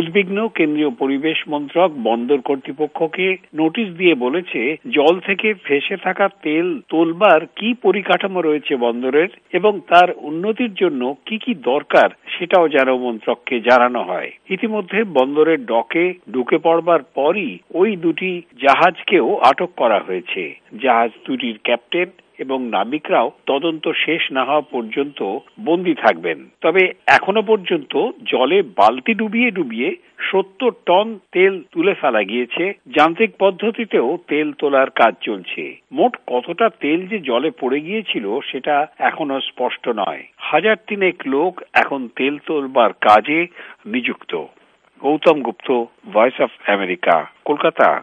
উদ্বিগ্ন কেন্দ্রীয় পরিবেশ মন্ত্রক বন্দর কর্তৃপক্ষকে নোটিশ দিয়ে বলেছে, জল থেকে ভেসে থাকা তেল তোলবার কি পরিকাঠামো রয়েছে বন্দরের এবং তার উন্নতির জন্য কি কি দরকার সেটাও যেন মন্ত্রককে জানানো হয়। ইতিমধ্যে বন্দরের ডকে ঢুকে পড়বার পরই ওই দুটি জাহাজকেও আটক করা হয়েছে। জাহাজ দুটির ক্যাপ্টেন এবং নাবিকরাও তদন্ত শেষ না হওয়া পর্যন্ত বন্দী থাকবেন। তবে এখনো পর্যন্ত জলে বালতি ডুবিয়ে ডুবিয়ে 70 টন তেল তুলে ফেলা গিয়েছে। যান্ত্রিক পদ্ধতিতেও তেল তোলার কাজ চলছে। মোট কতটা তেল যে জলে পড়ে গিয়েছিল সেটা এখনো স্পষ্ট নয়। 1000 লোক এখন তেল তোলবার কাজে নিযুক্ত। Gautam Gupta, voice of America, Kolkata.